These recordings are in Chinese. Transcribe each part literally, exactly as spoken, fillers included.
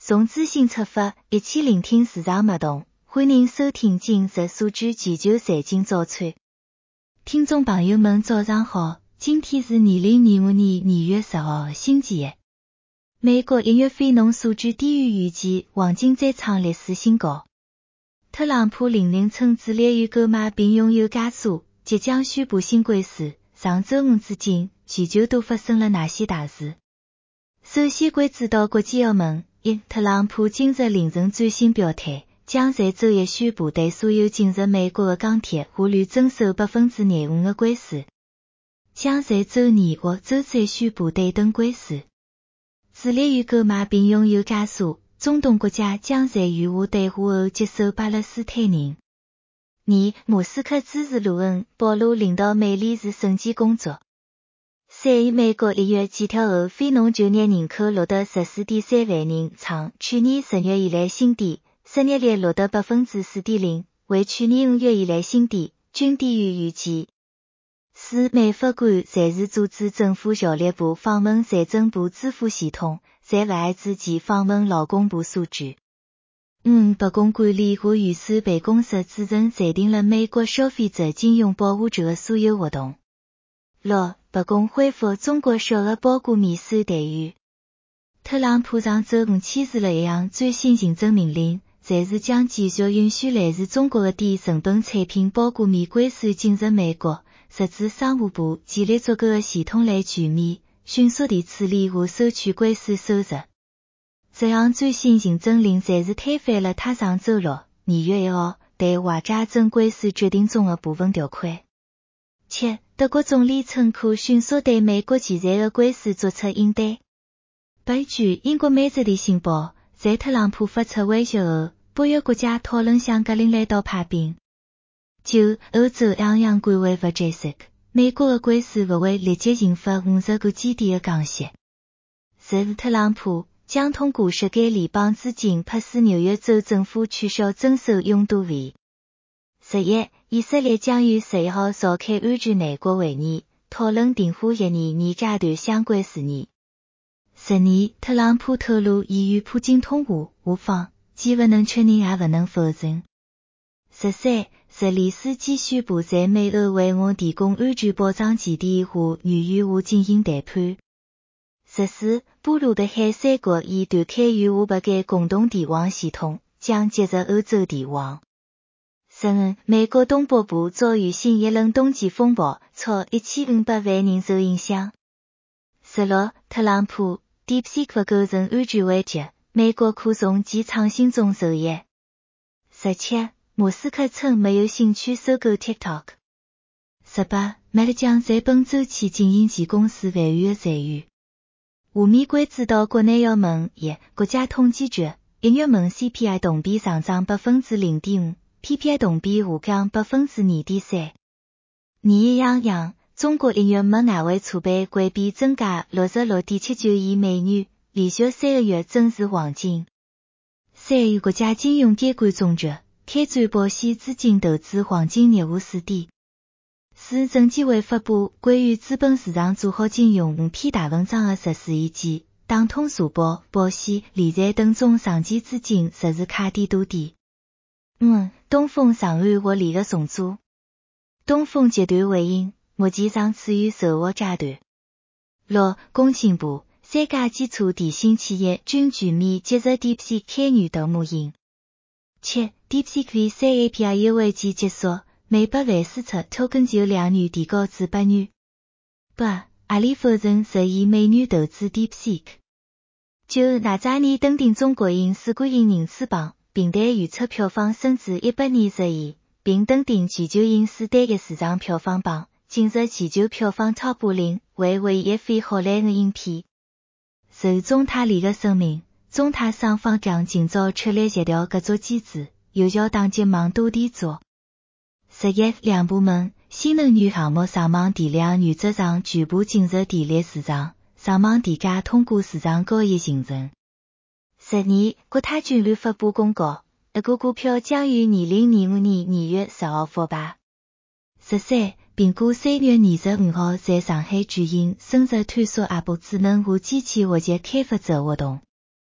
从资讯出发，一起聆听市场脉动。欢迎收听今日数据全球财经早餐。听众朋友们早上好，今天是二零二五年二月十号星期一。美国一月非农数据低于预期，黄金再创历史新高。特朗普领令称致力于购买并拥有加速，即将宣布新规则。上周五至今，全球都发生了哪些大事？首先关注到国际澳门，一特朗普今日凌晨最新表态，将在周一宣布对所有进入美国的钢铁或铝征收百分之廿五的关税，将在周二或周三宣布对等关税。致力于购买并拥有加速，中东国家将在余下对话后接受巴勒斯坦人。二马斯克支持卢恩，暴露领导美联社审计工作。三美国一月检调后非农就业人口录得 十四点三万人，创去年十月以来新低，失业率录得 百分之四点零， 为去年五月以来新低，均低于预期。四美法官暂时阻止政府效力部访问财政部支付系统，在不爱之前访问劳工部数据。五白宫管理和预算办公室主任暂停了美国消费者金融保护局的所有活动。六白宫恢复中国小额包裹免税待遇。特朗普上周五签署了一项最新行政命令，暂时将继续允许来自中国的低成本产品包裹免关税进入美国，实质商务部建立足够的系统来全面、迅速地处理和收取关税收入。这项最新行政令暂时推翻了他上周六二月一号对华加征关税决定中的部分条款。七德国总理称可迅速对美国潜在的关税作出应对。八据英国每日电讯报，在特朗普发出威胁后，北约国家讨论向格陵兰岛派兵。九欧洲央行官员不解释，美国的关税不会立即引发五十个基点的降息。十特朗普将通过削减联邦资金，迫使纽约州政府取消征收拥堵费。十一以色列将于十一号召开安全内阁会议，讨论订婚一年年阶段相关事宜。十二特朗普透露已与普京通话，我方既不能确认也不能否认。十三泽连斯基宣布在美俄为我提供安全保障前提下与与我进行谈判。十四波罗的海三国已断开与我不该共同电网系统，将接入欧洲电网。十五美国东北部遭遇新一轮冬季风暴，超一千五百万人受影响。十六特朗普 DeepSeek 不构成安全危机，美国可从其创新中受益。十七马斯克称没有兴趣收购 TikTok。十八 Meta 将在本周期进行其公司万元的裁员。下面关注到国内要闻。一国家统计局一月份 C P I 同比上涨 百分之零点五， P P I 同比下降 百分之二点三。二央行中国一月末外汇储备规避增加 六十六点七九亿美元，连续三个月增持黄金。三国家金融监管总局开展保险资金投资黄金业务试点。四证监会发布关于资本市场做好金融五篇大文章的实施意见，打通社保、保险、理财等中长期资金实时卡点多点。五东风上岸获利的重组。东风集团回应，目前尚处于筹划阶段。六工信部三家基础电信企业均全面接入 DeepSeek 开源大模型。七 DeepSeek V 三 A P I 优惠期结束，每百万输出 token 就两元提高至八元。八阿里否认十亿美元投资 DeepSeek。九哪吒年登顶中国影视观影人次榜，平台预测票房升至一百二十亿，并登顶全球影视单一市场票房榜，进入全球票房 Top 五十，为唯一非荷兰的影片。受中泰联合声明，中泰双方将尽早确立协调合作机制，有效打击网赌题作。十一两部门新能源项目上网电量原则上全部进入电力市场，上网电价通过市场交易形成。十二国泰君安发布公告，一个股票将于二零二五年二月十号复牌。十三苹果三月二十五号在上海举行深入探索 Apple 智能和机器学习开发者活动。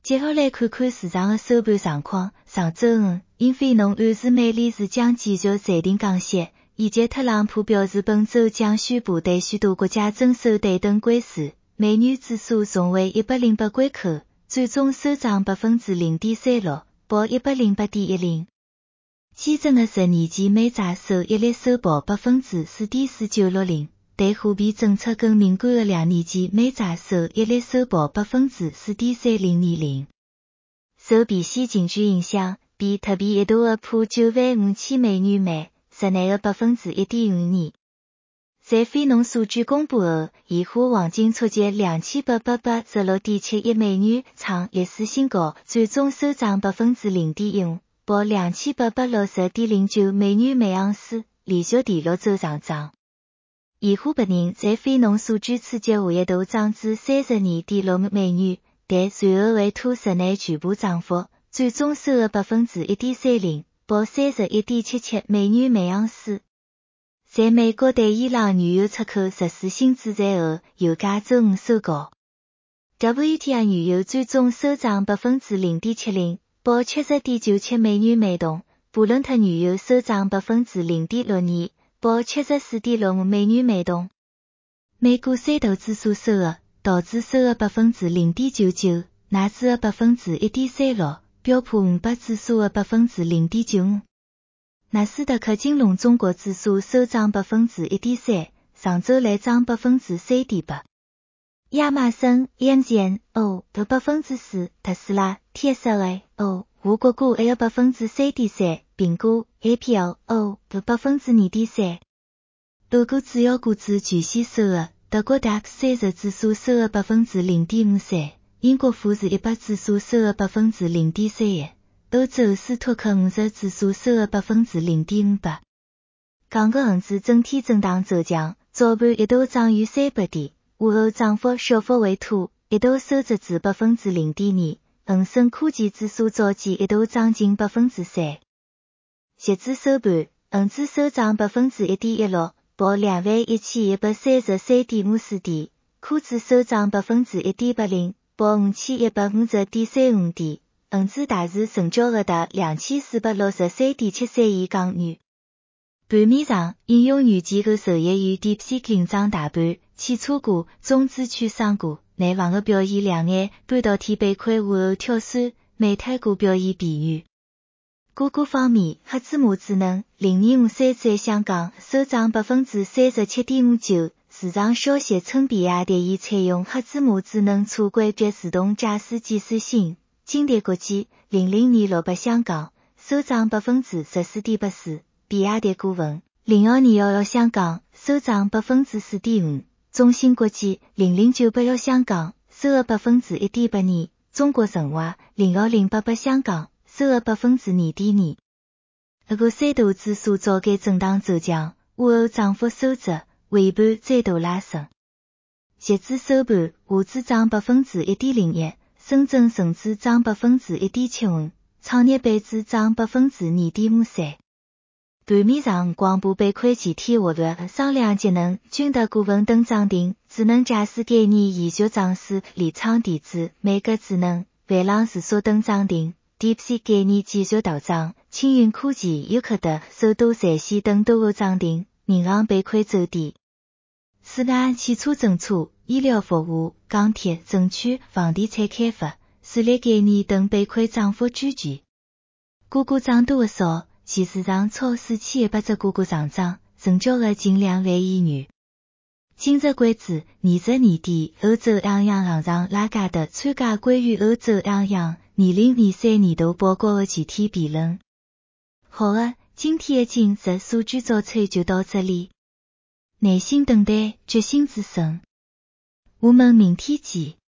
接下来看看市场的收盘状况。上周五，因非农暗示美联储将继续暂停降息，以及特朗普表示本周将宣布对许多国家征收对等关税，美元指数重回一百零八关口，最终收涨百分之零点三六，报一百零八点一零。基准的十年期美债收益率收报百分之四点四九六零，对货币政策更敏感的两年期美债收益率收报百分之四点三零二零。受避险情绪影响，比特币一度的破九万五千美元慢，日内的百分之一点五二。在非农数据公布后，现货黄金触及两千八百八十六点七亿美元，创历史新高，最终收涨百分之零点一五，报两千八百六十点零九美元每盎司，连续第六周上涨。现货白银在非农数据刺激下一度涨至三十二点六五美元，但随后回吐日内全部涨幅，最终收了百分之一点三零，报三十一点七七美元每盎司。在美国对伊朗原油出口实施新制裁后，油价周五收高。W T I 原油最终收涨百分之零点七零，报七十点九七美元每桶。布伦特原油收涨百分之零点六二，报七十四点六五美元每桶。美股三大指数收入，道指收入百分之零点九九，纳指的百分之一点三六，标普五百指数的百分之零点九五。纳斯达克金融中国指数收涨百分之一点三，上周来涨百分之三点八。亚马逊 A M Z N O 得百分之四，特斯拉 T S L A O 俄国股还有百分之三点三，苹果 A P L O 得百分之二点三。俄国主要股指全线收入，德国 D A X 三十指数收入百分之零点五三，英国富时一百指数收入百分之零点三一。欧洲斯托克五十指数收入百分之零点五八。港股恒指整体震荡走强，早盘一度涨逾三百点，午后涨幅小幅回吐，一度收窄至百分之零点二。恒生科技指数早间一度涨近百分之三。截至收盘，恒指收涨百分之一点一六，报两万一千一百三十三点五四点；科指收涨百分之一点八零，报五千一百五十点三五点。恒指大市成交额达两千四百六十三点七三亿港元。盘面上，应用软件和受益于 DeepSeek 领涨大盘，汽车股、中资券商股、内房的表现亮眼，半导体板块午后跳水，煤炭股表现疲软。个股方面，赫兹摩智能零二五三在香港收涨百分之三十七点五九。市场消息称，比亚迪已采用赫兹摩智能车轨别自动驾驶技术线。金蝶国际零零二六八香港收涨百分之十四点八四，比亚迪股份零二二幺幺香港收涨百分之四点五，中芯国际零零九八六香港收入百分之一点八二，中国神华零幺零八八香港收入百分之二点二。这个三大指数早间震荡走强，午后涨幅收窄，尾盘再度拉升。截至收盘，沪指涨百分之一点零一。深圳成指涨百分之一点七五，创业板指涨百分之二点五三。盘面上，光伏板块集体活跃，商量节能、君达股份等涨停，智能驾驶概念延续涨势，理昌电子、美格智能、万朗视索等涨停 ，DeepSeek 概念继续大涨，青云科技、优客德、首都在线等都有涨停，银行板块走低。此外，汽车政策、医疗服务、钢铁、证券、房地产开发、水利概念等板块涨幅居前。个股涨多的少，现市场超四千一百只个股上涨，成交额近两万亿元。今日关注，二十年底欧洲央行行长拉加德参加关于欧洲央行二零二三年度报告的集体辩论。好的，今天的今日数据早餐就到这里。耐心等待，决心制胜。我们明天见。